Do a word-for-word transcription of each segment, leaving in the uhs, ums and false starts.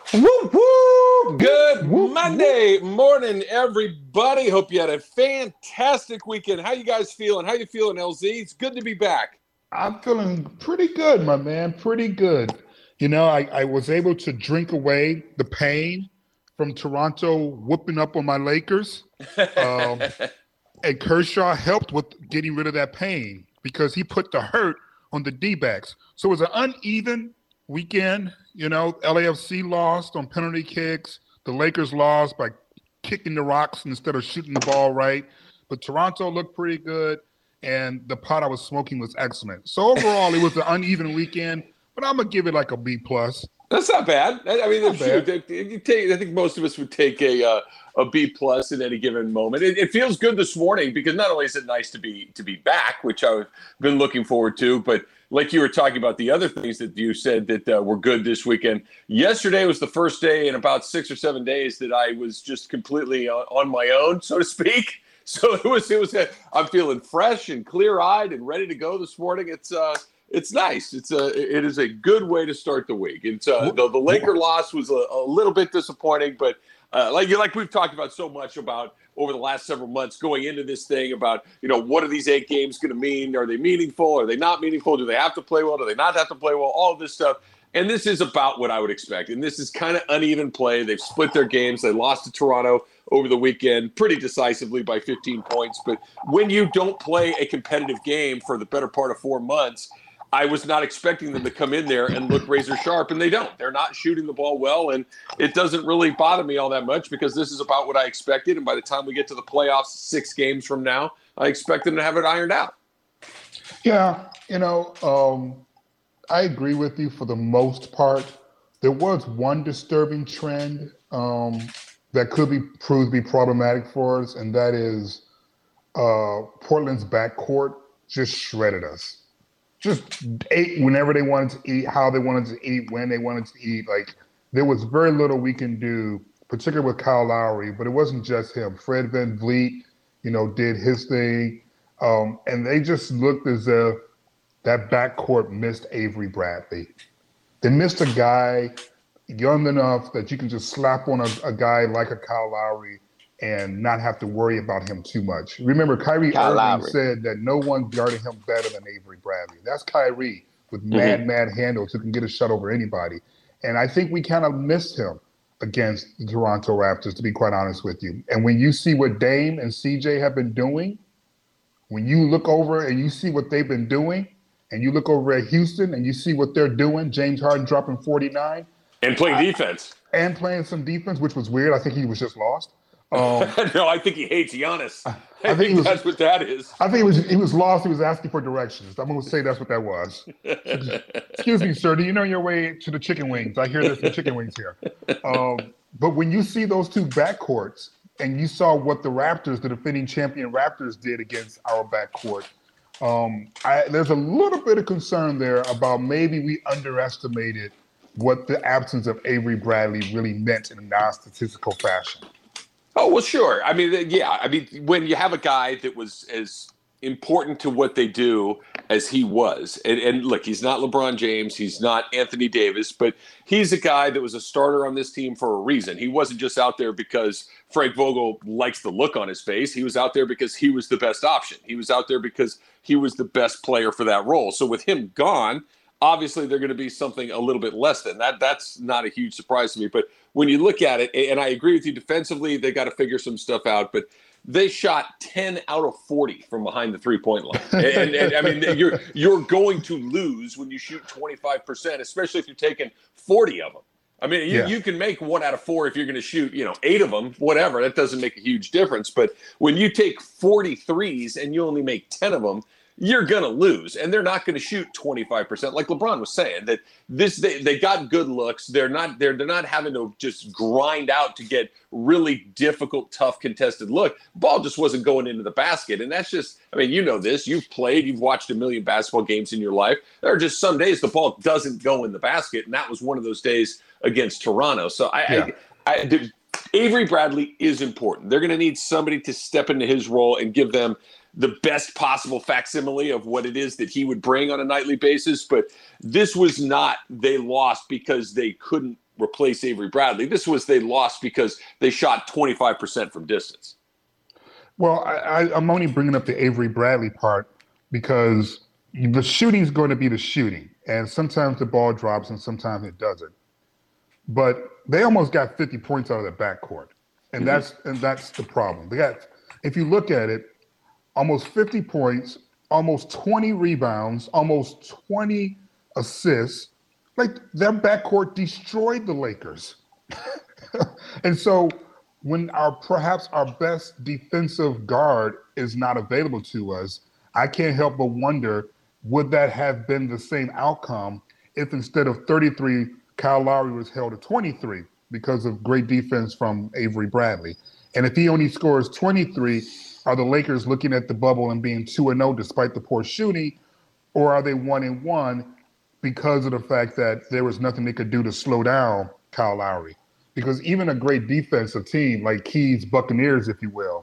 Woo woo! Good Whoop, Monday morning, everybody. Hope you had a fantastic weekend. How you guys feeling? How you feeling, L Z? It's good to be back. I'm feeling pretty good, my man. Pretty good. You know, I, I was able to drink away the pain from Toronto whooping up on my Lakers. Um, and Kershaw helped with getting rid of that pain because he put the hurt on the D-backs. So it was an uneven weekend. You know, L A F C lost on penalty kicks. The Lakers lost by kicking the rocks instead of shooting the ball right. But Toronto looked pretty good, and the pot I was smoking was excellent. So overall, it was an uneven weekend, but I'm going to give it like a B plus. That's not bad. I mean, Not shoot, bad. you take, I think most of us would take a uh, a B plus in any given moment. It, it feels good this morning because not only is it nice to be to be back, which I've been looking forward to, but like you were talking about the other things that you said that uh, were good this weekend. Yesterday was the first day in about six or seven days that I was just completely on, on my own, so to speak. So it was it was a, I'm feeling fresh and clear eyed and ready to go this morning. It's uh. It's nice. It's a. It is a good way to start the week. It's uh, the the Laker loss was a, a little bit disappointing, but uh, like like we've talked about so much about over the last several months going into this thing about you know what are these eight games going to mean? Are they meaningful? Are they not meaningful? Do they have to play well? Do they not have to play well? All of this stuff. And this is about what I would expect. And this is kind of uneven play. They've split their games. They lost to Toronto over the weekend pretty decisively by fifteen points. But when you don't play a competitive game for the better part of four months. I was not expecting them to come in there and look razor sharp, and they don't. They're not shooting the ball well, and it doesn't really bother me all that much because this is about what I expected, and by the time we get to the playoffs six games from now, I expect them to have it ironed out. Yeah, you know, um, I agree with you for the most part. There was one disturbing trend um, that could be proved to be problematic for us, and that is uh, Portland's backcourt just shredded us. Just ate whenever they wanted to eat, how they wanted to eat, when they wanted to eat. Like, there was very little we can do, particularly with Kyle Lowry, but it wasn't just him. Fred VanVleet, you know, did his thing. Um, and they just looked as if that backcourt missed Avery Bradley. They missed a guy young enough that you can just slap on a, a guy like a Kyle Lowry and not have to worry about him too much. Remember, Kyrie Kyle Irving Lowry. said that no one guarded him better than Avery Bradley. That's Kyrie with mad, Mm-hmm. mad handles who can get a shot over anybody. And I think we kind of missed him against the Toronto Raptors, to be quite honest with you. And when you see what Dame and C J have been doing, when you look over and you see what they've been doing, and you look over at Houston and you see what they're doing, James Harden dropping forty-nine. And playing I, defense. And playing some defense, which was weird. I think he was just lost. Um, no, I think he hates Giannis. I, I think think he was- that's what that is. I think he was he was lost. He was asking for directions. I'm going to say that's what that was. Excuse me, sir. Do you know your way to the chicken wings? I hear there's some chicken wings here. Um, but when you see those two backcourts, and you saw what the Raptors, the defending champion Raptors, did against our backcourt, um, I, there's a little bit of concern there about maybe we underestimated what the absence of Avery Bradley really meant in a non-statistical fashion. Oh, well, sure. I mean, yeah. I mean, when you have a guy that was as important to what they do as he was, and, and look, he's not LeBron James, he's not Anthony Davis, but he's a guy that was a starter on this team for a reason. He wasn't just out there because Frank Vogel likes the look on his face. He was out there because he was the best option. He was out there because he was the best player for that role. So with him gone, obviously they're going to be something a little bit less than that. That's not a huge surprise to me. But when you look at it, and I agree with you defensively, they got to figure some stuff out. But they shot ten out of forty from behind the three-point line. And, and, and I mean, you're you're going to lose when you shoot twenty-five percent, especially if you're taking forty of them. I mean, you, Yeah. you can make one out of four if you're going to shoot, you know, eight of them, whatever. That doesn't make a huge difference. But when you take forty threes and you only make ten of them, you're going to lose. And they're not going to shoot twenty-five percent. Like LeBron was saying, that this they, they got good looks. They're not they're they're not having to just grind out to get really difficult, tough, contested look. Ball just wasn't going into the basket. And that's just, I mean, you know this. You've played, you've watched a million basketball games in your life. There are just some days the ball doesn't go in the basket. And that was one of those days against Toronto. So I, Yeah. I, I did, Avery Bradley is important. They're going to need somebody to step into his role and give them the best possible facsimile of what it is that he would bring on a nightly basis. But this was not, they lost because they couldn't replace Avery Bradley. This was they lost because they shot twenty-five percent from distance. Well, I, I, I'm only bringing up the Avery Bradley part because the shooting is going to be the shooting. And sometimes the ball drops and sometimes it doesn't. But they almost got fifty points out of the backcourt. And mm-hmm. that's and that's the problem. They got, if you look at it, almost fifty points, almost twenty rebounds, almost twenty assists. Like, their backcourt destroyed the Lakers. And so when our perhaps our best defensive guard is not available to us, I can't help but wonder, would that have been the same outcome if instead of thirty-three, Kyle Lowry was held to twenty-three because of great defense from Avery Bradley? And if he only scores twenty-three, are the Lakers looking at the bubble and being two and oh despite the poor shooting, or are they one and one because of the fact that there was nothing they could do to slow down Kyle Lowry? Because even a great defensive team like Key's Buccaneers, if you will,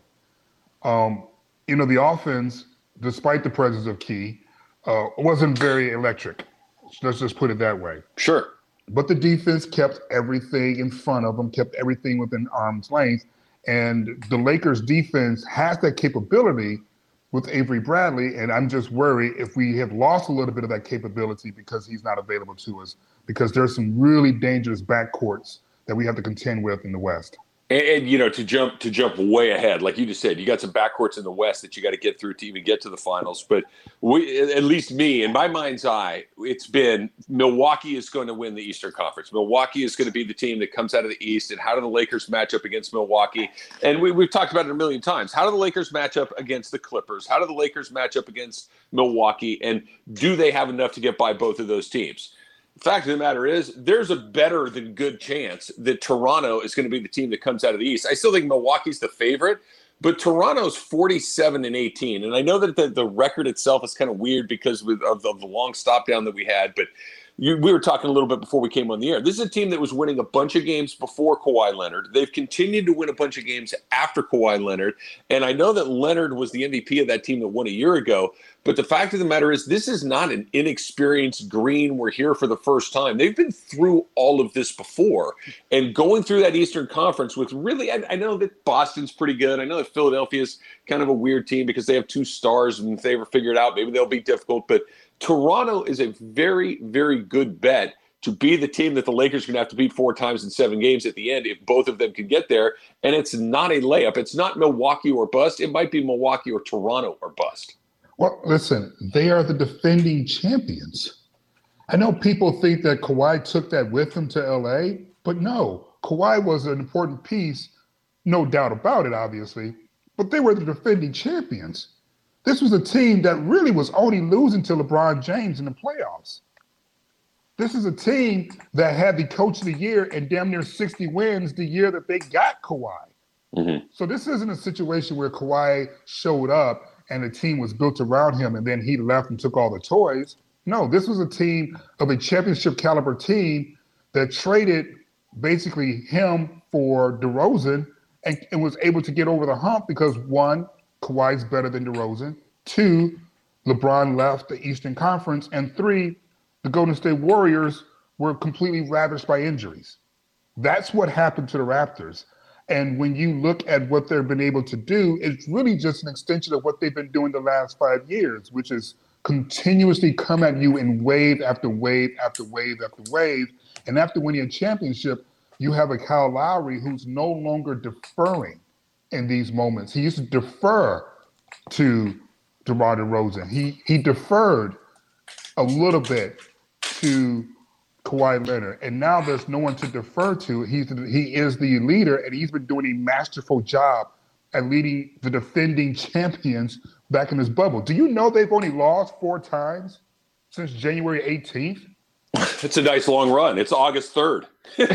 um, you know, the offense, despite the presence of Key, uh, wasn't very electric. Let's just put it that way. Sure. But the defense kept everything in front of them, kept everything within arm's length. And the Lakers defense has that capability with Avery Bradley. And I'm just worried if we have lost a little bit of that capability because he's not available to us, because there's some really dangerous backcourts that we have to contend with in the West. And, and, you know, to jump to jump way ahead, like you just said, you got some backcourts in the West that you got to get through to even get to the finals. But we, at least me, in my mind's eye, it's been Milwaukee is going to win the Eastern Conference. Milwaukee is going to be the team that comes out of the East. And how do the Lakers match up against Milwaukee? And we, we've talked about it a million times. How do the Lakers match up against the Clippers? How do the Lakers match up against Milwaukee? And do they have enough to get by both of those teams? The fact of the matter is, there's a better than good chance that Toronto is going to be the team that comes out of the East. I still think Milwaukee's the favorite, but Toronto's forty-seven and eighteen. And I know that the, the record itself is kind of weird because of, of, of the long stop down that we had, but you, we were talking a little bit before we came on the air. This is a team that was winning a bunch of games before Kawhi Leonard. They've continued to win a bunch of games after Kawhi Leonard. And I know that Leonard was the M V P of that team that won a year ago. But the fact of the matter is, this is not an inexperienced Green. We're here for the first time. They've been through all of this before. And going through that Eastern Conference with really, I, I know that Boston's pretty good. I know that Philadelphia's kind of a weird team because they have two stars, and if they ever figure it out, maybe they'll be difficult. But Toronto is a very, very good bet to be the team that the Lakers are going to have to beat four times in seven games at the end if both of them can get there. And it's not a layup. It's not Milwaukee or bust. It might be Milwaukee or Toronto or bust. Well, listen, they are the defending champions. I know people think that Kawhi took that with him to L A, but no, Kawhi was an important piece, no doubt about it, obviously, but they were the defending champions. This was a team that really was only losing to LeBron James in the playoffs. This is a team that had the coach of the year and damn near sixty wins the year that they got Kawhi. Mm-hmm. So this isn't a situation where Kawhi showed up and the team was built around him and then he left and took all the toys. No, this was a team of a championship caliber team that traded basically him for DeRozan and, and was able to get over the hump because, one, Kawhi's better than DeRozan. Two, LeBron left the Eastern Conference. And three, the Golden State Warriors were completely ravished by injuries. That's what happened to the Raptors. And when you look at what they've been able to do, it's really just an extension of what they've been doing the last five years, which is continuously come at you in wave after wave after wave after wave. And after winning a championship, you have a Kyle Lowry who's no longer deferring in these moments. He used to defer to DeMar DeRozan. He he deferred a little bit to Kawhi Leonard, and now there's no one to defer to. He's he is the leader, and he's been doing a masterful job at leading the defending champions back in this bubble. Do you know they've only lost four times since January eighteenth? It's a nice long run. It's August third. you,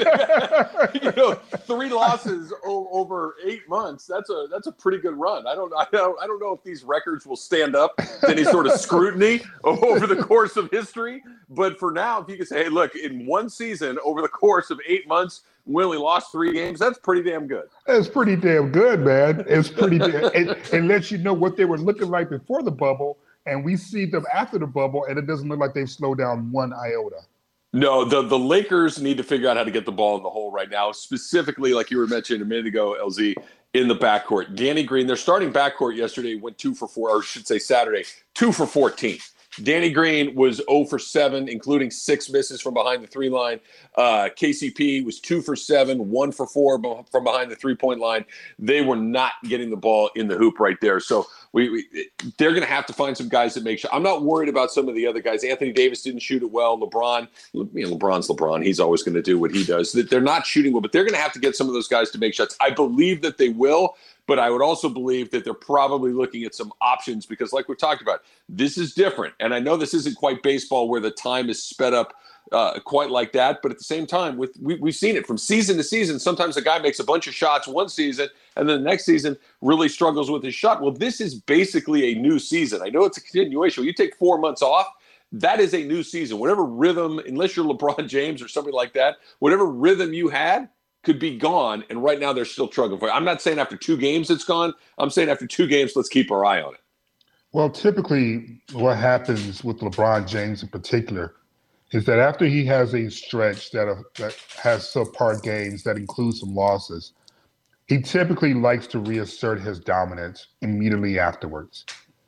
know, you know, three losses o- over eight months. That's a that's a pretty good run. I don't I don't I don't know if these records will stand up to any sort of scrutiny over the course of history. But for now, if you can say, hey, look, in one season over the course of eight months, we only lost three games. That's pretty damn good. That's pretty damn good, man. It's pretty. damn, it, it lets you know what they were looking like before the bubble. And we see them after the bubble, and it doesn't look like they've slowed down one iota. No, the, the Lakers need to figure out how to get the ball in the hole right now, specifically, like you were mentioning a minute ago, L Z, in the backcourt. Danny Green, their starting backcourt yesterday went two for four, or I should say Saturday, two for fourteen. Danny Green was zero for seven, including six misses from behind the three line. Uh, K C P was two for seven, one for four from behind the three-point line. They were not getting the ball in the hoop right there. So we, we they're going to have to find some guys that make shots. I'm not worried about some of the other guys. Anthony Davis didn't shoot it well. LeBron, you know, LeBron's LeBron. He's always going to do what he does. They're not shooting well, but they're going to have to get some of those guys to make shots. I believe that they will. But I would also believe that they're probably looking at some options because, like we've talked about, this is different. And I know this isn't quite baseball where the time is sped up uh, quite like that. But at the same time, with we, we've seen it from season to season. Sometimes a guy makes a bunch of shots one season and then the next season really struggles with his shot. Well, this is basically a new season. I know it's a continuation. You take four months off. That is a new season. Whatever rhythm, unless you're LeBron James or somebody like that, whatever rhythm you had could be gone, and right now they're still struggling for it. I'm not saying after two games it's gone. I'm saying after two games, let's keep our eye on it. Well, typically what happens with LeBron James in particular is that after he has a stretch that, uh, that has subpar games that include some losses, he typically likes to reassert his dominance immediately afterwards.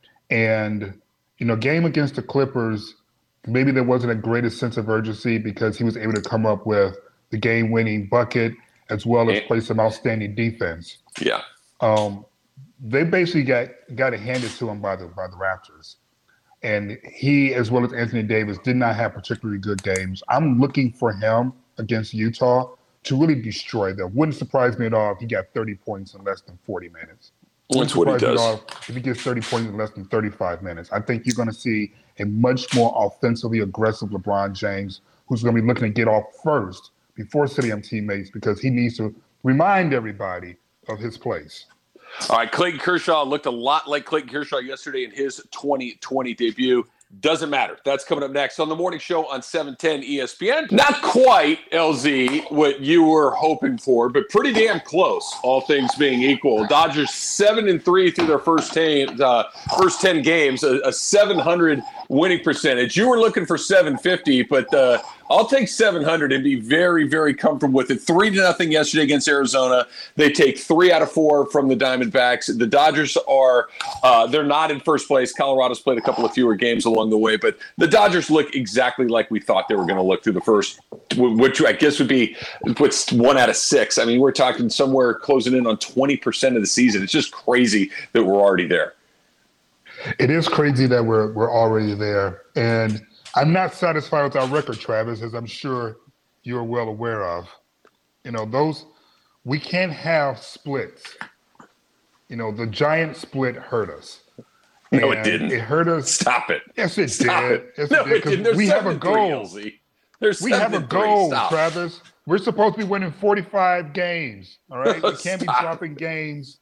And, you know, game against the Clippers, maybe there wasn't a greatest sense of urgency because he was able to come up with the game-winning bucket, as well as play some outstanding defense. Yeah. Um, they basically got got it handed to him by the by the Raptors. And he, as well as Anthony Davis, did not have particularly good games. I'm looking for him against Utah to really destroy them. Wouldn't surprise me at all if he got thirty points in less than forty minutes. That's what he does. If he gets thirty points in less than thirty-five minutes. I think you're going to see a much more offensively aggressive LeBron James, who's going to be looking to get off first before sitting on teammates because he needs to remind everybody of his place. All right, Clayton Kershaw looked a lot like Clayton Kershaw yesterday in his twenty twenty debut. Doesn't matter. That's coming up next on the morning show on seven ten E S P N. Not quite, L Z, what you were hoping for, but pretty damn close, all things being equal. Dodgers seven and three through their first ten, uh, first ten games, a, a seven hundred winning percentage. You were looking for seven fifty, but uh, I'll take seven hundred and be very, very comfortable with it. Three to nothing yesterday against Arizona. They take three out of four from the Diamondbacks. The Dodgers are uh, they're not in first place. Colorado's played a couple of fewer games along the way, but the Dodgers look exactly like we thought they were going to look through the first, which I guess would be what's one out of six. I mean, we're talking somewhere closing in on twenty percent of the season. It's just crazy that we're already there. It is crazy that we're we're already there, and I'm not satisfied with our record, Travis, as I'm sure you're well aware of. You know, those we can't have splits. You know, the giant split hurt us. No, and it didn't. It hurt us. Stop it. Yes, it Stop did. It. Yes, no, it did. it didn't. There's we have a three, goal. L Z. There's we have a goal, Stop. Travis. We're supposed to be winning forty-five games. All right, we can't be dropping games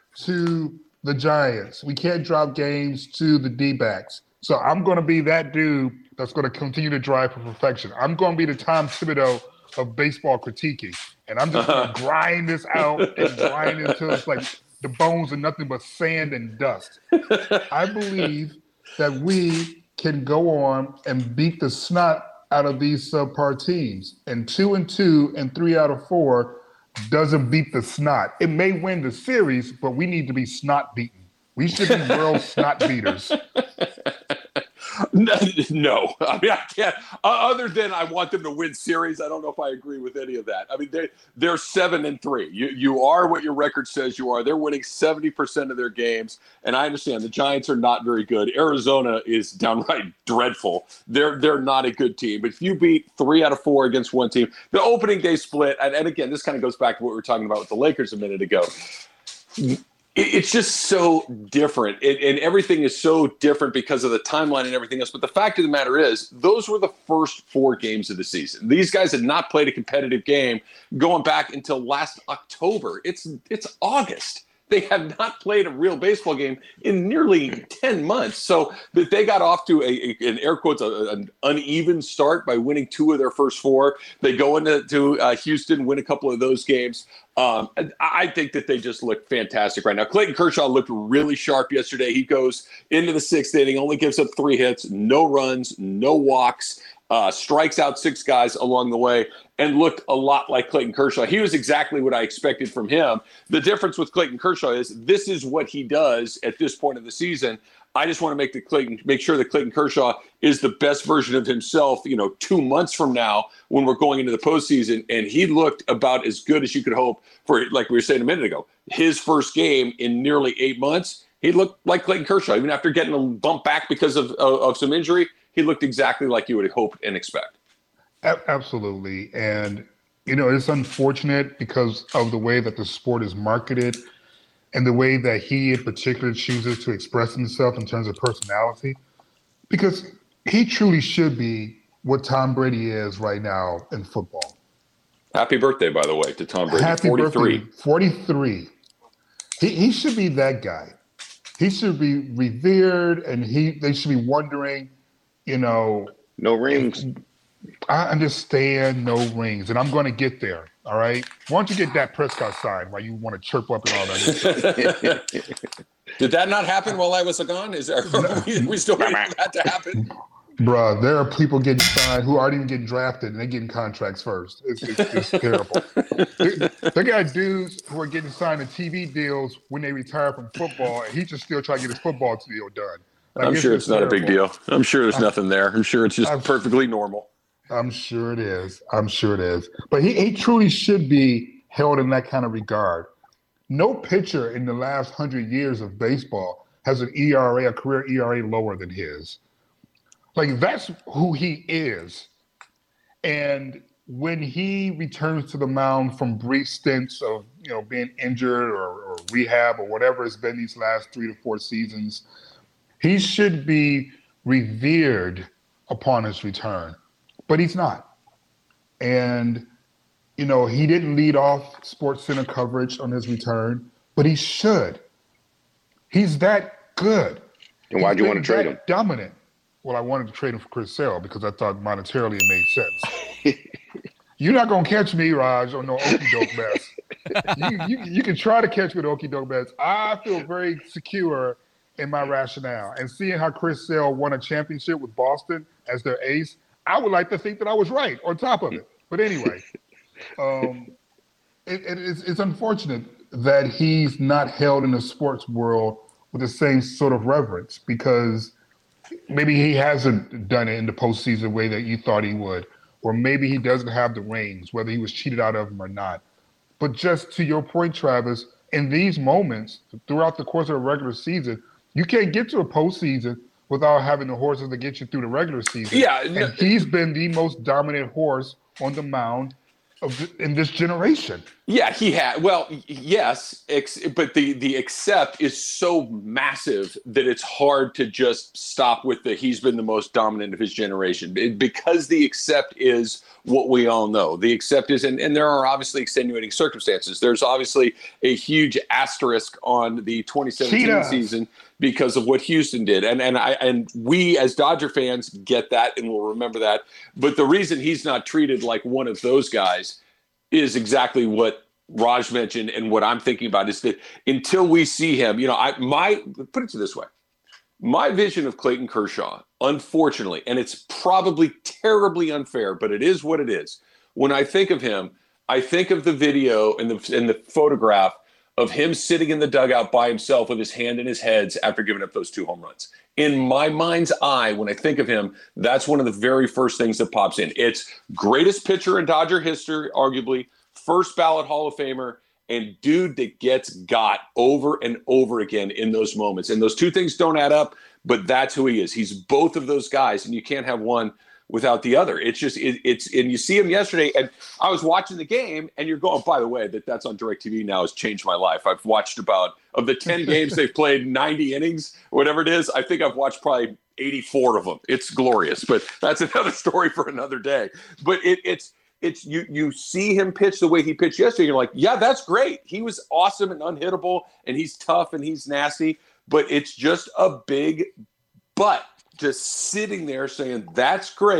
to the Giants. We can't drop games to the D-backs. So I'm going to be that dude that's going to continue to drive for perfection. I'm going to be the Tom Thibodeau of baseball critiquing. And I'm just going to grind this out and grind until it's like the bones are nothing but sand and dust. I believe that we can go on and beat the snot out of these subpar teams. And two and two and three out of four doesn't beat the snot. It may win the series, but we need to be snot beaten. We should be world snot beaters. No, I mean, I can't. Other than I want them to win series, I don't know if I agree with any of that. I mean, they, they're seven and three. You you are what your record says you are. They're winning seventy percent of their games, and I understand the Giants are not very good. Arizona is downright dreadful. They're they're not a good team. But if you beat three out of four against one team, the opening day split, and, and again, this kind of goes back to what we were talking about with the Lakers a minute ago. It's just so different, it, and everything is so different because of the timeline and everything else. But the fact of the matter is, those were the first four games of the season. These guys had not played a competitive game going back until last October. It's it's August. They have not played a real baseball game in nearly ten months. So that they got off to a, a an air quotes, a, an uneven start by winning two of their first four. They go into to, uh, Houston, win a couple of those games. Um, I think that they just look fantastic right now. Clayton Kershaw looked really sharp yesterday. He goes into the sixth inning, only gives up three hits, no runs, no walks. uh, strikes out six guys along the way, and looked a lot like Clayton Kershaw. He was exactly what I expected from him. The difference with Clayton Kershaw is this is what he does at this point of the season. I just want to make the Clayton, make sure that Clayton Kershaw is the best version of himself, you know, two months from now when we're going into the postseason. And he looked about as good as you could hope for, like we were saying a minute ago, his first game in nearly eight months. He looked like Clayton Kershaw. Even after getting a bump back because of, of, of some injury, he looked exactly like you would hope and expect. Absolutely. And, you know, it's unfortunate because of the way that the sport is marketed and the way that he in particular chooses to express himself in terms of personality, because he truly should be what Tom Brady is right now in football. Happy birthday, by the way, to Tom Brady. Happy forty-three. Birthday, forty-three. He he should be that guy. He should be revered, and he they should be wondering, you know. No rings. I understand no rings, and I'm going to get there. All right. Why don't you get that Prescott sign while you want to chirp up and all that? Did that not happen while I was gone? Is there, are we, we still waiting for that to happen? Bruh, there are people getting signed who aren't even getting drafted, and they're getting contracts first. It's, it's, it's terrible. They, they got dudes who are getting signed to T V deals when they retire from football, and he just still trying to get his football deal done. Like, I'm it's sure it's not terrible. a big deal. I'm sure there's nothing there. I'm sure it's just I'm, perfectly normal. I'm sure it is. I'm sure it is. But he, he truly should be held in that kind of regard. No pitcher in the last hundred years of baseball has an E R A, a career E R A lower than his. Like, that's who he is. And when he returns to the mound from brief stints of, you know, being injured or, or rehab or whatever it's been these last three to four seasons, he should be revered upon his return. But he's not. And, you know, he didn't lead off SportsCenter coverage on his return, but he should. He's that good. And why'd you want to trade him? Dominant. Well, I wanted to trade him for Chris Sale because I thought monetarily it made sense. You're not going to catch me, Raj, on no okie doke mess. You, you, you can try to catch me with okie doke mess. I feel very secure in my rationale. And seeing how Chris Sale won a championship with Boston as their ace, I would like to think that I was right on top of it. But anyway, um, it, it, it's, it's unfortunate that he's not held in the sports world with the same sort of reverence because maybe he hasn't done it in the postseason the way that you thought he would, or maybe he doesn't have the rings, whether he was cheated out of them or not. But just to your point, Travis, in these moments, throughout the course of a regular season, you can't get to a postseason without having the horses that get you through the regular season. Yeah, and no, he's been the most dominant horse on the mound of the, in this generation. Yeah, he had. Well, yes, ex, but the the accept is so massive that it's hard to just stop with the he's been the most dominant of his generation it, because the accept is what we all know. The accept is, and, and there are obviously extenuating circumstances. There's obviously a huge asterisk on the twenty seventeen Cheetah. season because of what Houston did, and and I and we as Dodger fans get that and will remember that. But the reason he's not treated like one of those guys is exactly what Raj mentioned, and what I'm thinking about is that until we see him, you know, I my put it to this way, my vision of Clayton Kershaw, unfortunately, and it's probably terribly unfair, but it is what it is. When I think of him, I think of the video and the and the photograph of him sitting in the dugout by himself with his hand in his head after giving up those two home runs. In my mind's eye, when I think of him, that's one of the very first things that pops in. It's greatest pitcher in Dodger history, arguably, first ballot Hall of Famer, and dude that gets got over and over again in those moments. And those two things don't add up, but that's who he is. He's both of those guys, and you can't have one without the other. It's just, it, it's, and you see him yesterday, and I was watching the game, and you're going, by the way, that that's on DirecTV now has changed my life. I've watched about, of the ten games they've played, ninety innings, whatever it is, I think I've watched probably eighty-four of them. It's glorious, but that's another story for another day. But it, it's, it's, you, you see him pitch the way he pitched yesterday, you're like, yeah, that's great. He was awesome and unhittable, and he's tough and he's nasty, but it's just a big but. Just sitting there saying, that's great,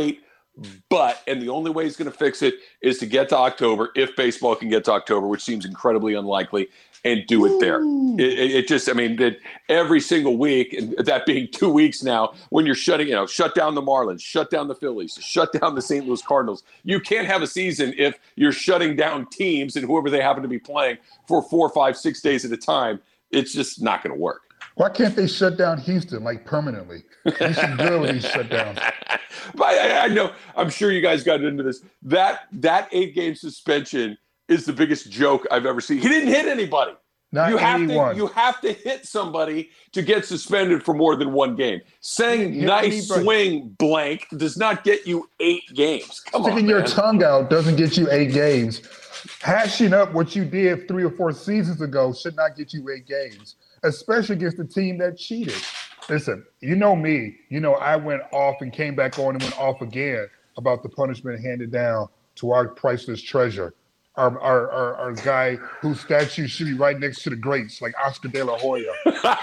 But, and the only way he's going to fix it is to get to October, if baseball can get to October, which seems incredibly unlikely, and do it there. It, it, it just, I mean, that every single week, and that being two weeks now, when you're shutting, you know, shut down the Marlins, shut down the Phillies, shut down the Saint Louis Cardinals. You can't have a season if you're shutting down teams and whoever they happen to be playing for four, five, six days at a time. It's just not going to work. Why can't they shut down Houston, like, permanently? Houston good with these shutdowns. But I, I know, I'm sure you guys got into this. That that eight-game suspension is the biggest joke I've ever seen. He didn't hit anybody. Not you have anyone. to you have to hit somebody to get suspended for more than one game. Saying nice anybody. Swing blank does not get you eight games. Come Sticking on, your man. tongue out doesn't get you eight games. Hashing up what you did three or four seasons ago should not get you eight games, especially against the team that cheated. Listen, you know me. You know I went off and came back on and went off again about the punishment handed down to our priceless treasure. Our, our our our guy whose statue should be right next to the greats, like Oscar De La Hoya.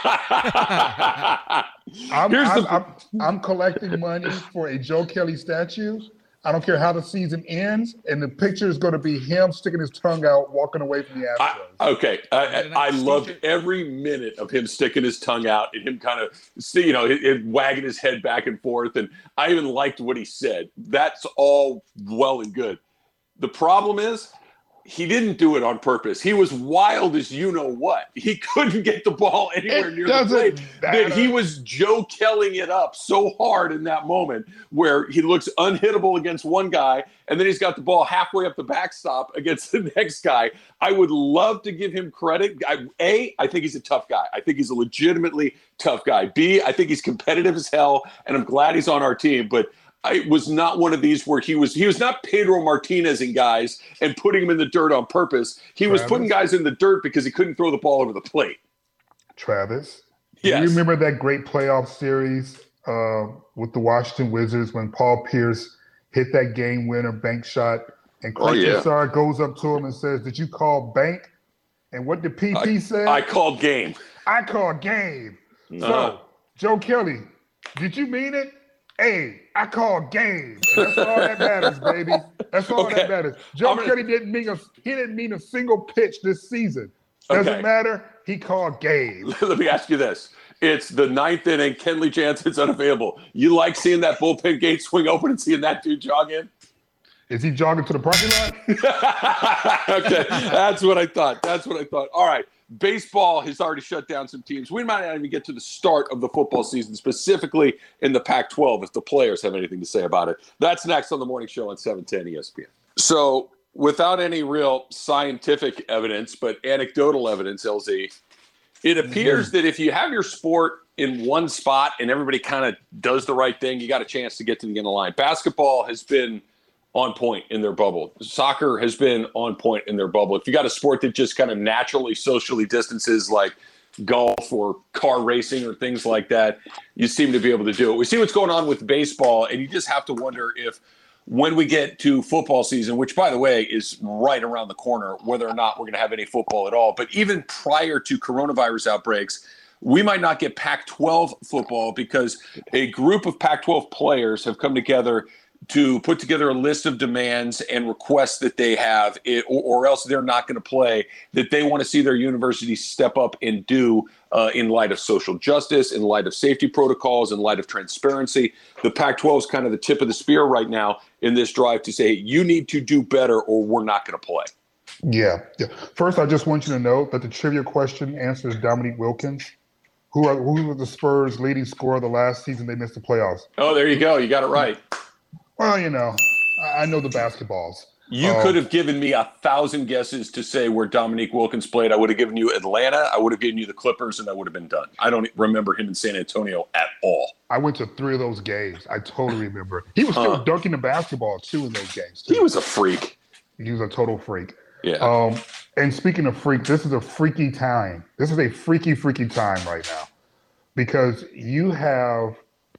I'm, I'm, the... I'm, I'm collecting money for a Joe Kelly statue. I don't care how the season ends, and the picture is going to be him sticking his tongue out, walking away from the Astros. I, okay, I, I loved every minute of him sticking his tongue out and him kind of, you know, it, it wagging his head back and forth, and I even liked what he said. That's all well and good. The problem is, he didn't do it on purpose. He was wild as you know what. He couldn't get the ball anywhere it near the plate. That he was Joe Kellying it up so hard in that moment where he looks unhittable against one guy, and then he's got the ball halfway up the backstop against the next guy. I would love to give him credit. I, A, I think he's a tough guy. I think he's a legitimately tough guy. B, I think he's competitive as hell, and I'm glad he's on our team. But I was not one of these where he was he was not Pedro Martinez-ing guys and putting them in the dirt on purpose. He Travis? was putting guys in the dirt because he couldn't throw the ball over the plate. Travis, yes. Do you remember that great playoff series uh, with the Washington Wizards when Paul Pierce hit that game winner bank shot and Clay oh, yeah. Cassar goes up to him and says, "Did you call bank?" And what did P P I, say? I called game. I called game. Uh-huh. So, Joe Kelly, did you mean it? Hey, I call game. And that's all that matters, baby. That's all okay. that matters. Joe gonna... Kelly didn't mean a he didn't mean a single pitch this season. Doesn't okay. matter. He called game. Let me ask you this. It's the ninth inning. Kenley Jansen's unavailable. You like seeing that bullpen gate swing open and seeing that dude jog in? Is he jogging to the parking lot? Okay, that's what I thought. That's what I thought. All right. Baseball has already shut down some teams. We might not even get to the start of the football season, specifically in the Pac twelve, if the players have anything to say about it. That's next on the morning show on seven ten E S P N. So without any real scientific evidence, but anecdotal evidence, L Z, it appears that if you have your sport in one spot and everybody kind of does the right thing, you got a chance to get to the end of the line. Basketball has been on point in their bubble. Soccer has been on point in their bubble. If you got a sport that just kind of naturally socially distances, like golf or car racing or things like that, you seem to be able to do it. We see what's going on with baseball, and you just have to wonder if when we get to football season, which, by the way, is right around the corner, whether or not we're going to have any football at all. But even prior to coronavirus outbreaks, we might not get Pac twelve football because a group of Pac twelve players have come together to put together a list of demands and requests that they have, it, or, or else they're not going to play, that they want to see their university step up and do uh, in light of social justice, in light of safety protocols, in light of transparency. The Pac twelve is kind of the tip of the spear right now in this drive to say, you need to do better or we're not going to play. Yeah. yeah. First, I just want you to know that the trivia question answers Dominique Wilkins, who, are, who was the Spurs' leading scorer the last season they missed the playoffs. Oh, there you go. You got it right. Well, you know, I know the basketballs. You um, could have given me a thousand guesses to say where Dominique Wilkins played. I would have given you Atlanta. I would have given you the Clippers, and that would have been done. I don't remember him in San Antonio at all. I went to three of those games. I totally remember. He was still huh. dunking the basketball, too, in those games, too. He was a freak. He was a total freak. Yeah. Um, and speaking of freak, this is a freaky time. This is a freaky, freaky time right now because you have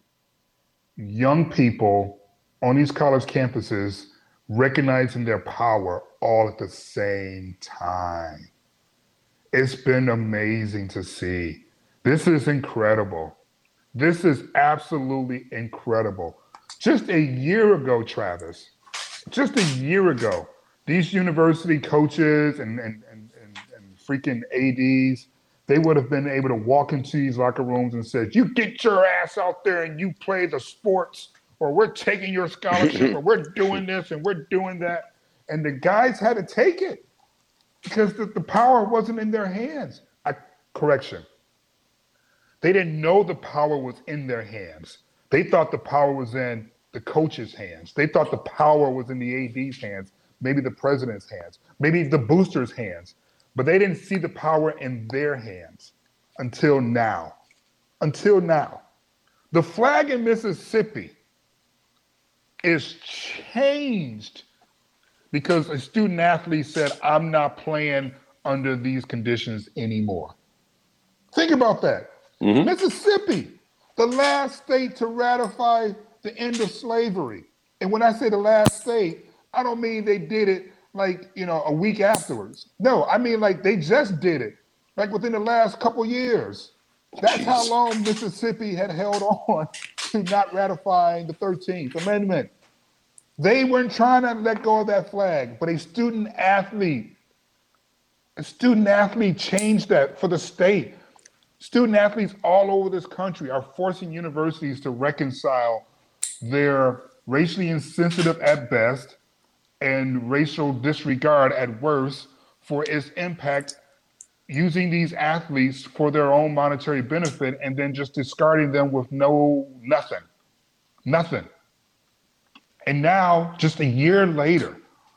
young people on these college campuses recognizing their power all at the same time. It's been amazing to see. This is incredible. This is absolutely incredible. Just a year ago, Travis, just a year ago, these university coaches and, and, and, and, and freaking A Ds, they would have been able to walk into these locker rooms and said, you get your ass out there and you play the sports, or we're taking your scholarship, or we're doing this and we're doing that. And the guys had to take it because the, the power wasn't in their hands. I, correction. They didn't know the power was in their hands. They thought the power was in the coach's hands. They thought the power was in the A D's hands, maybe the president's hands, maybe the boosters' hands. But they didn't see the power in their hands until now. Until now. The flag in Mississippi is changed because a student athlete said, I'm not playing under these conditions anymore. Think about that. Mm-hmm. Mississippi, the last state to ratify the end of slavery. And when I say the last state, I don't mean they did it like, you know, a week afterwards. No, I mean like they just did it, like within the last couple years. That's how long Mississippi had held on to not ratifying the thirteenth Amendment. They weren't trying to let go of that flag, but a student athlete, a student athlete changed that for the state. Student athletes all over this country are forcing universities to reconcile their racially insensitive at best and racial disregard at worst for its impact using these athletes for their own monetary benefit and then just discarding them with no, nothing, nothing. And now, just a year later,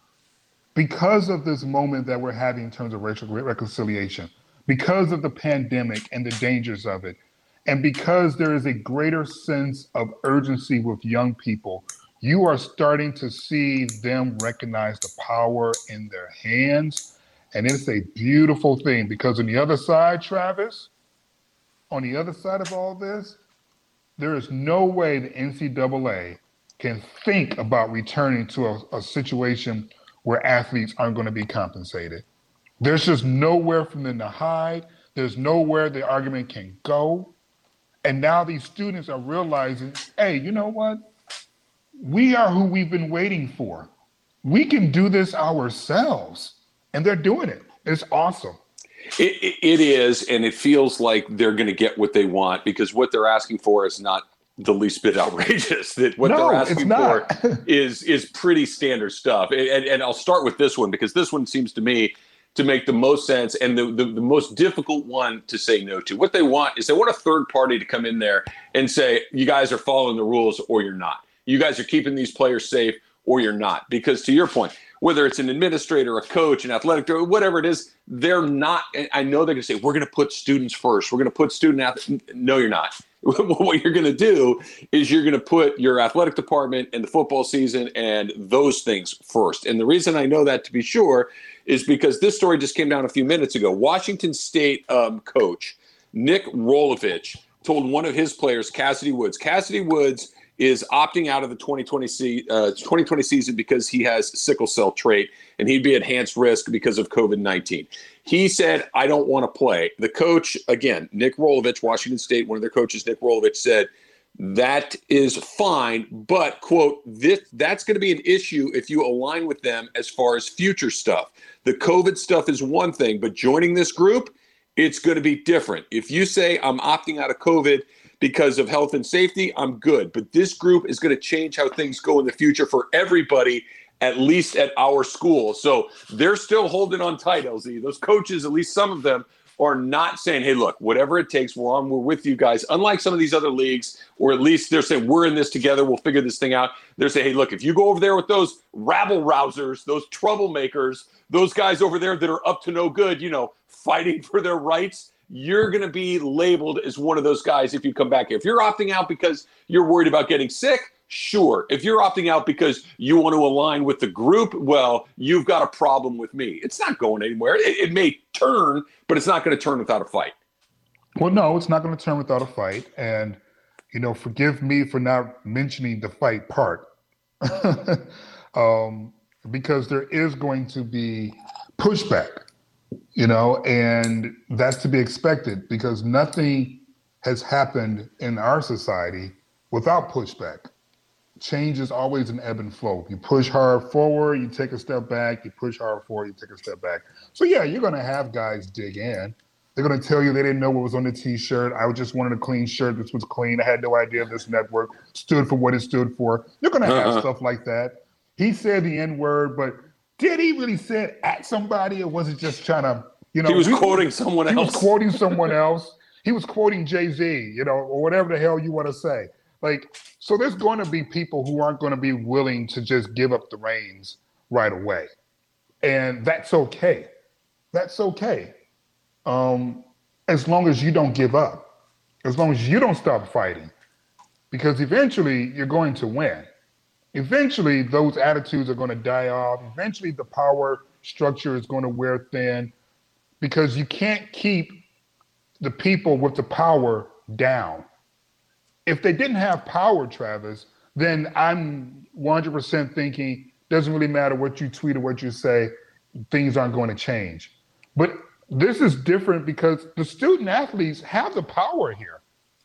because of this moment that we're having in terms of racial reconciliation, because of the pandemic and the dangers of it, and because there is a greater sense of urgency with young people, you are starting to see them recognize the power in their hands. And it's a beautiful thing because on the other side, Travis, on the other side of all this, there is no way the N C double A can think about returning to a, a situation where athletes aren't going to be compensated. There's just nowhere for them to hide. There's nowhere the argument can go. And now these students are realizing, hey, you know what? We are who we've been waiting for. We can do this ourselves. And they're doing it. It's awesome. It, it, it is, and it feels like they're going to get what they want because what they're asking for is not the least bit outrageous. That what no, they're asking it's not. for is is pretty standard stuff. And, and, and I'll start with this one because this one seems to me to make the most sense and the, the, the most difficult one to say no to. What they want is they want a third party to come in there and say, you guys are following the rules or you're not. You guys are keeping these players safe or you're not. Because to your point, whether it's an administrator, a coach, an athletic director, whatever it is, they're not. I know they're going to say, we're going to put students first. We're going to put student athletes. No, you're not. What you're going to do is you're going to put your athletic department and the football season and those things first. And the reason I know that to be sure is because this story just came down a few minutes ago. Washington State um, coach Nick Rolovich told one of his players, Cassidy Woods. Cassidy Woods is opting out of the twenty twenty, se- uh, twenty twenty season because he has sickle cell trait and he'd be at enhanced risk because of COVID nineteen. He said, I don't want to play. The coach, again, Nick Rolovich, Washington State, one of their coaches, Nick Rolovich, said, that is fine, but, quote, this that's going to be an issue if you align with them as far as future stuff. The COVID stuff is one thing, but joining this group, it's going to be different. If you say I'm opting out of COVID because of health and safety, I'm good. But this group is going to change how things go in the future for everybody, at least at our school. So they're still holding on tight, L Z. Those coaches, at least some of them, are not saying, hey, look, whatever it takes, we're on, we're with you guys. Unlike some of these other leagues, or at least they're saying, we're in this together, we'll figure this thing out. They're saying, hey, look, if you go over there with those rabble-rousers, those troublemakers, those guys over there that are up to no good, you know, fighting for their rights, you're going to be labeled as one of those guys if you come back here. If you're opting out because you're worried about getting sick, sure. If you're opting out because you want to align with the group, well, you've got a problem with me. It's not going anywhere. It, it may turn, but it's not going to turn without a fight. Well, no, it's not going to turn without a fight. And, you know, forgive me for not mentioning the fight part. um, because there is going to be pushback, you know, and that's to be expected because nothing has happened in our society without pushback. change is always an ebb and flow. You push hard forward, you take a step back. You push hard forward, you take a step back. So yeah, you're going to have guys dig in. They're going to tell you they didn't know what was on the T-shirt. I just wanted a clean shirt. This was clean. I had no idea this network stood for what it stood for. You're going to have uh-huh. stuff like that. He said the N-word, but did he really say it at somebody, or was it just trying to, you know? He was he, quoting someone he else. He was quoting someone else. He was quoting Jay-Z, you know, or whatever the hell you want to say. Like, so there's going to be people who aren't going to be willing to just give up the reins right away. And that's okay. That's okay. Um, as long as you don't give up, as long as you don't stop fighting, because eventually you're going to win. Eventually those attitudes are going to die off. Eventually the power structure is going to wear thin, because you can't keep the people with the power down. If they didn't have power, Travis, then I'm one hundred percent thinking doesn't really matter what you tweet or what you say, things aren't going to change. But this is different because the student athletes have the power here.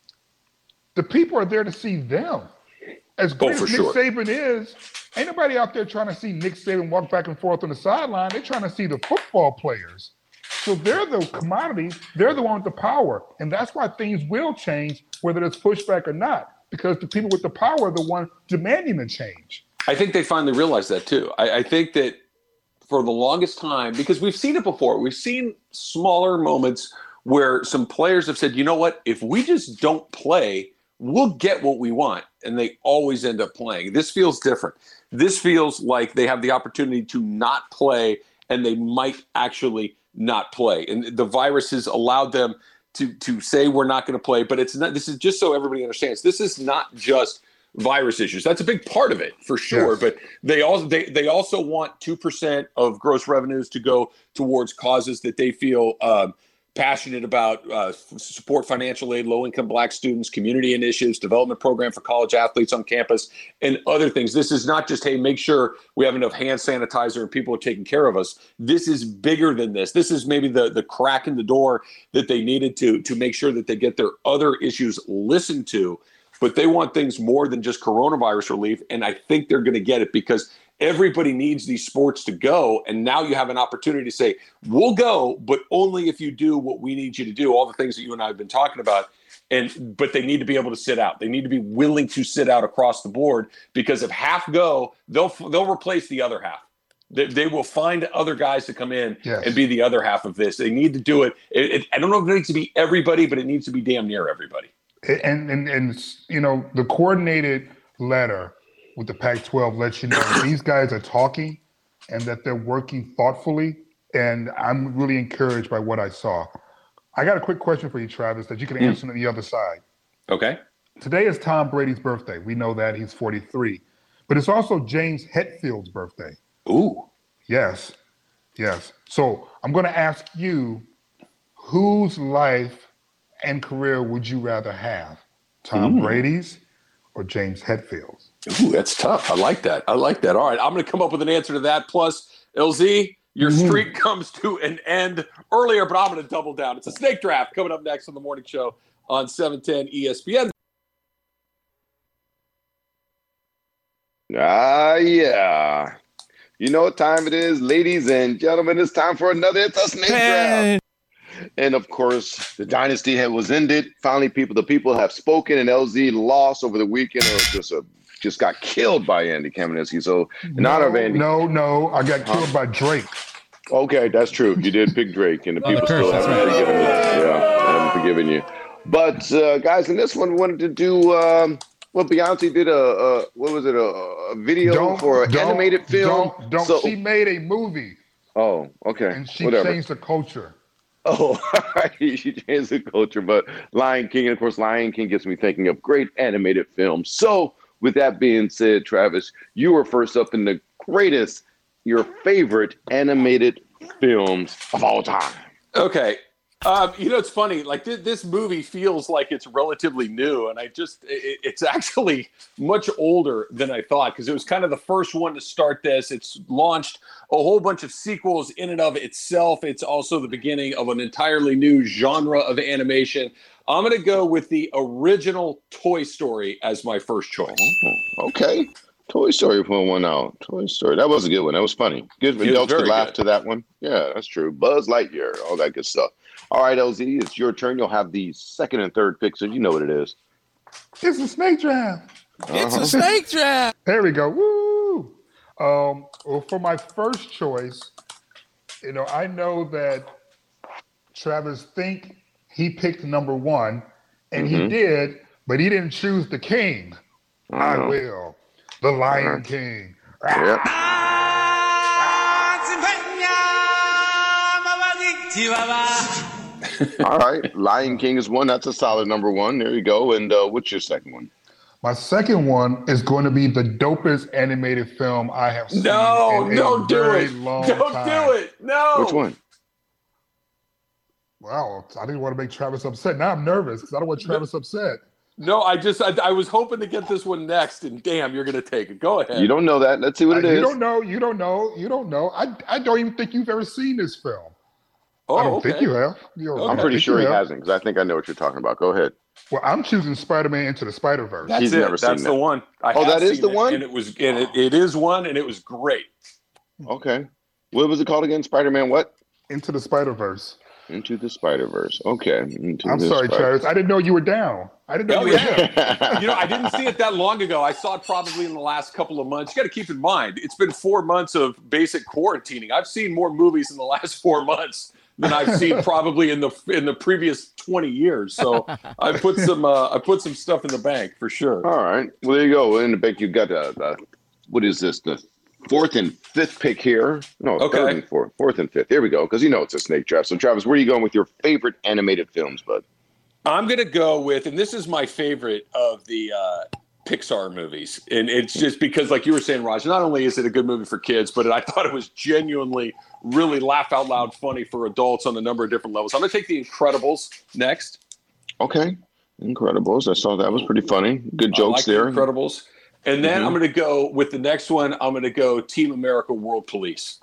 The people are there to see them. As great oh, as Nick sure. Saban is, ain't nobody out there trying to see Nick Saban walk back and forth on the sideline. They're trying to see the football players. So they're the commodities. They're the one with the power. And that's why things will change, whether it's pushback or not, because the people with the power are the one demanding a change. I think they finally realized that too. I, I think that for the longest time, because we've seen it before, we've seen smaller moments where some players have said, you know what, if we just don't play, we'll get what we want. And they always end up playing. This feels different. This feels like they have the opportunity to not play, and they might actually not play. And the virus has allowed them to, to say we're not going to play, but it's not, this is just so everybody understands, this is not just virus issues. That's a big part of it for sure. Yes. But they also they, they also want two percent of gross revenues to go towards causes that they feel um, passionate about, uh, support financial aid, low-income Black students, community initiatives, development program for college athletes on campus, and other things. This is not just, hey, make sure we have enough hand sanitizer and people are taking care of us. This is bigger than this. This is maybe the, the crack in the door that they needed to, to make sure that they get their other issues listened to. But they want things more than just coronavirus relief, and I think they're going to get it because everybody needs these sports to go, and now you have an opportunity to say, we'll go, but only if you do what we need you to do, all the things that you and I have been talking about. And but they need to be able to sit out. They need to be willing to sit out across the board, because if half go, they'll they'll replace the other half. They, they will find other guys to come in yes. and be the other half of this. They need to do it. It, it. I don't know if it needs to be everybody, but it needs to be damn near everybody. And, and, and you know, the coordinated letter with the Pac twelve lets you know that these guys are talking and that they're working thoughtfully. And I'm really encouraged by what I saw. I got a quick question for you, Travis, that you can answer mm. on the other side. Okay. Today is Tom Brady's birthday. We know that he's forty-three. But it's also James Hetfield's birthday. Ooh. Yes. Yes. So I'm going to ask you, whose life and career would you rather have? Tom mm. Brady's or James Hetfield's? Ooh, that's tough. I like that. I like that. All right, I'm going to come up with an answer to that. Plus, L Z, your mm-hmm. streak comes to an end earlier, but I'm going to double down. It's a snake draft coming up next on the morning show on seven ten E S P N. Ah, yeah. You know what time it is, ladies and gentlemen. It's time for another It's a Snake hey. Draft. And of course, the dynasty had, was ended. Finally, people, the people have spoken, and L Z lost over the weekend. It was just a, just got killed by Andy Kamenetsky. So, in no, honor of Andy, no, no, I got killed huh? by Drake. Okay, that's true. You did pick Drake, and the people still haven't right. forgiven you. Yeah, I haven't forgiven you. But uh, guys, in this one, we wanted to do. Um, well, Beyonce did a, a what was it, a, a video don't, for an animated film. Don't, don't. So, she made a movie. Oh, okay. And she Whatever. changed the culture. Oh, she changed the culture, but Lion King, and of course, Lion King gets me thinking of great animated films. So, with that being said, Travis, you were first up in the greatest, your favorite animated films of all time. Okay, Um, you know, it's funny. Like th- this movie feels like it's relatively new, and I just it, it's actually much older than I thought because it was kind of the first one to start this. It's launched a whole bunch of sequels in and of itself. It's also the beginning of an entirely new genre of animation. I'm going to go with the original Toy Story as my first choice. Oh, okay. Toy Story put one out. Toy Story. That was a good one. That was funny. Good. Adults could laugh good. to that one. Yeah, that's true. Buzz Lightyear, all that good stuff. All right, L Z, it's your turn. You'll have the second and third picks, so you know what it is. It's a snake draft. Uh-huh. It's a snake draft. There we go. Woo! Um, well, for my first choice, you know, I know that Travis think he picked number one, and mm-hmm. he did, but he didn't choose the king. I, I will. The Lion uh-huh. King. Yep. All right, Lion King is one. That's a solid number one. There you go. And uh, what's your second one? My second one is going to be the dopest animated film I have seen. No, in don't a do very it. Long don't time. do it. No. Which one? Wow, I didn't want to make Travis upset. Now I'm nervous because I don't want Travis no, upset. No, I just I, I was hoping to get this one next, and damn, you're going to take it. Go ahead. You don't know that. Let's see what it uh, is. You don't know. You don't know. You don't know. I I don't even think you've ever seen this film. Oh, I don't okay. think you have. You okay. I'm pretty sure he hasn't because I think I know what you're talking about. Go ahead. Well, I'm choosing Spider-Man Into the Spider-Verse. That's He's it. never seen That's that. the one. I oh, that is the it, one? And it was and it, it is one, and it was great. Okay. What was it called again? Spider-Man what? Into the Spider-Verse. Into the Spider-Verse. Okay. Into I'm sorry, Spider- Travis. I didn't know you were down. I didn't know Oh, you were yeah. down. You know, I didn't see it that long ago. I saw it probably in the last couple of months. You got to keep in mind, it's been four months of basic quarantining. I've seen more movies in the last four months than I've seen probably in the in the previous twenty years. So I put some uh, I put some stuff in the bank for sure. All right. Well, there you go. In the bank, you got uh, the what is this? The fourth and fifth pick here. No, okay. third and fourth. Fourth and fifth. There we go. Because you know it's a snake draft. So Travis, where are you going with your favorite animated films, bud? I'm going to go with, and this is my favorite of the uh, Pixar movies. And it's just because, like you were saying, Raj, not only is it a good movie for kids, but I thought it was genuinely really laugh out loud funny for adults on a number of different levels. I'm going to take The Incredibles next. Okay. Incredibles. I saw that was pretty funny. Good jokes I like there. The Incredibles. And then mm-hmm. I'm going to go with the next one. I'm going to go Team America World Police.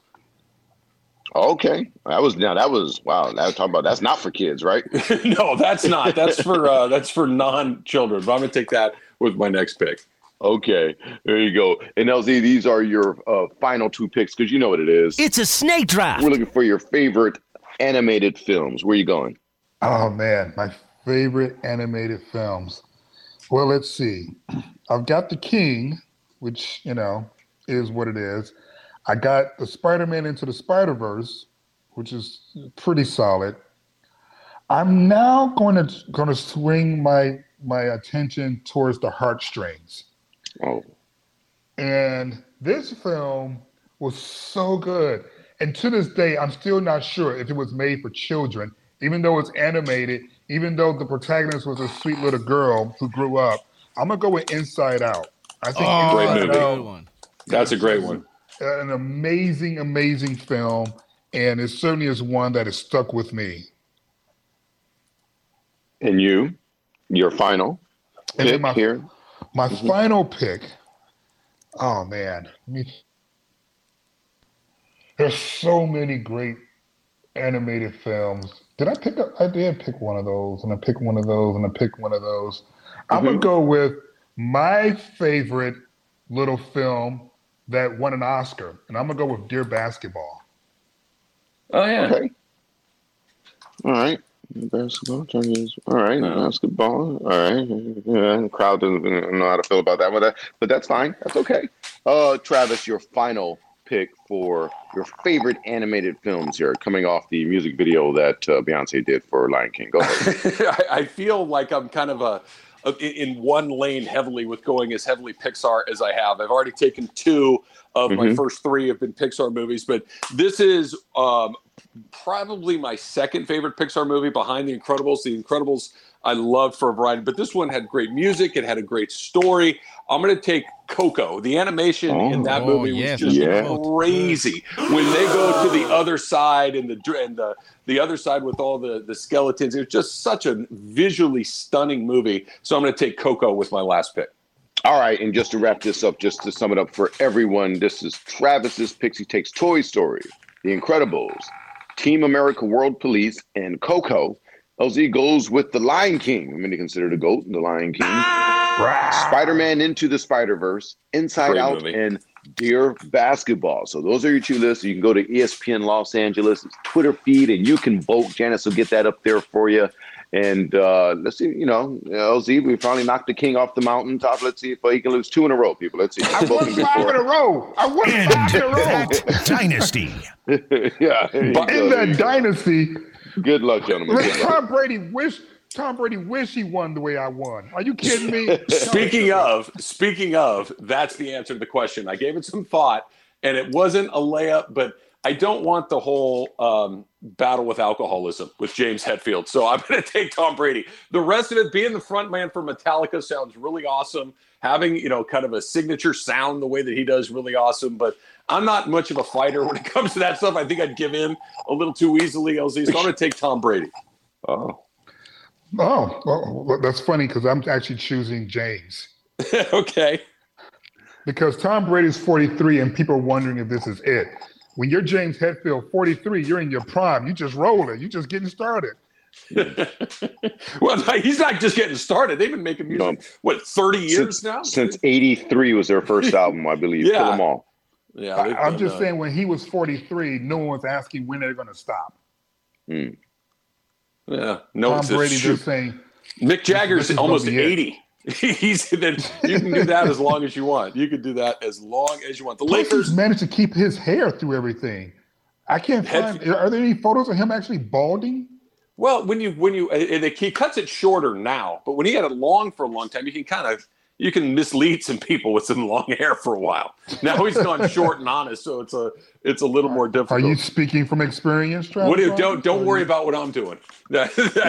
Okay, that was now that was wow. That was talking about that's not for kids, right? No, that's not. That's for uh, that's for non-children. But I'm going to take that with my next pick. Okay, there you go. And L Z, these are your uh, final two picks because you know what it is. It's a snake draft. We're looking for your favorite animated films. Where are you going? Oh man, my favorite animated films. Well, let's see. I've got The King, which you know is what it is. I got the Spider-Man Into the Spider-Verse, which is pretty solid. I'm now going to going to swing my my attention towards the heartstrings. Oh. And this film was so good. And to this day, I'm still not sure if it was made for children, even though it's animated, even though the protagonist was a sweet little girl who grew up. I'm going to go with Inside Out. I think oh, Inside great movie. Out, Good one. That's a great one. An amazing, amazing film, and it certainly is one that has stuck with me. And you, your final and pick my, here? My mm-hmm. final pick, oh man, me, there's so many great animated films. Did I pick up? I did pick one of those, and I picked one of those, and I picked one of those. Mm-hmm. I'm going to go with my favorite little film that won an Oscar, and I'm gonna go with Dear Basketball. Oh yeah. Okay. All right. Basketball. All right. No. Basketball. All right. Yeah. The crowd doesn't know how to feel about that, but that, but that's fine. That's okay. Uh, Travis, your final pick for your favorite animated films here, coming off the music video that uh, Beyonce did for Lion King. Go ahead. I, I feel like I'm kind of a. in one lane heavily with going as heavily Pixar as I have. I've already taken two of mm-hmm. my first three have been Pixar movies, but this is um, probably my second favorite Pixar movie behind The Incredibles. The Incredibles I loved for a variety, but this one had great music. It had a great story. I'm going to take Coco. The animation oh, in that movie oh, yes, was just yeah. crazy. When they go to the other side and the and the, the other side with all the, the skeletons, it was just such a visually stunning movie. So I'm going to take Coco with my last pick. All right, and just to wrap this up, just to sum it up for everyone, this is Travis's picks. He takes Toy Story, The Incredibles, Team America World Police, and Coco. L Z goes with The Lion King. I'm going to consider the GOAT, The Lion King. Ah! Spider-Man Into the Spider-Verse, Inside Great Out, movie. And Dear Basketball. So those are your two lists. You can go to E S P N Los Angeles' Twitter feed, and you can vote. Janice will get that up there for you. And uh, let's see, you know, L Z, we finally knocked the king off the mountaintop. Let's see if he can lose two in a row, people. Let's see. I won five in a row. I won five in a row. Dynasty. yeah. In that dynasty. Good luck, gentlemen. Good luck. Tom Brady wish Tom Brady wish he won the way I won. Are you kidding me? Speaking of, speaking of, that's the answer to the question. I gave it some thought, and it wasn't a layup, but I don't want the whole um, battle with alcoholism with James Hetfield. So I'm going to take Tom Brady. The rest of it, being the front man for Metallica sounds really awesome. Having, you know, kind of a signature sound the way that he does, really awesome. But I'm not much of a fighter when it comes to that stuff. I think I'd give in a little too easily, L Z. So I'm going to take Tom Brady. Oh. Oh, well, that's funny because I'm actually choosing James. Okay. Because Tom Brady's forty-three and people are wondering if this is it. When you're James Hetfield, forty-three, you're in your prime. You just rolling. You just getting started. Well, he's not just getting started. They've been making music, no. what, thirty years since, now? Since eighty-three was their first album, I believe. Yeah. Kill 'em all. Yeah, I, I'm just uh, saying when he was forty-three, no one's asking when they're going to stop. Mm. Yeah. No, Tom Brady just saying. Mick Jagger's almost eighty. He's then you can do that as long as you want. You can do that as long as you want. The Plus Lakers he's managed to keep his hair through everything. I can't find. Head, are there any photos of him actually balding? Well, when you when you he cuts it shorter now, but when he had it long for a long time, you can kind of you can mislead some people with some long hair for a while. Now he's gone short and honest, so it's a it's a little more difficult. Are you speaking from experience, Travis? What do you, don't don't worry about what I'm doing. That, that,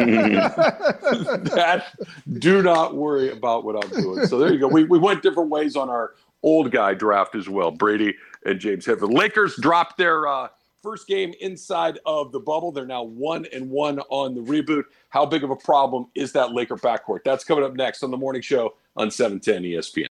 that do not worry about what I'm doing. So there you go. We we went different ways on our old guy draft as well. Brady and James Hetfield. Lakers dropped their uh, first game inside of the bubble. They're now one and one on the reboot. How big of a problem is that Laker backcourt? That's coming up next on the morning show on seven ten E S P N.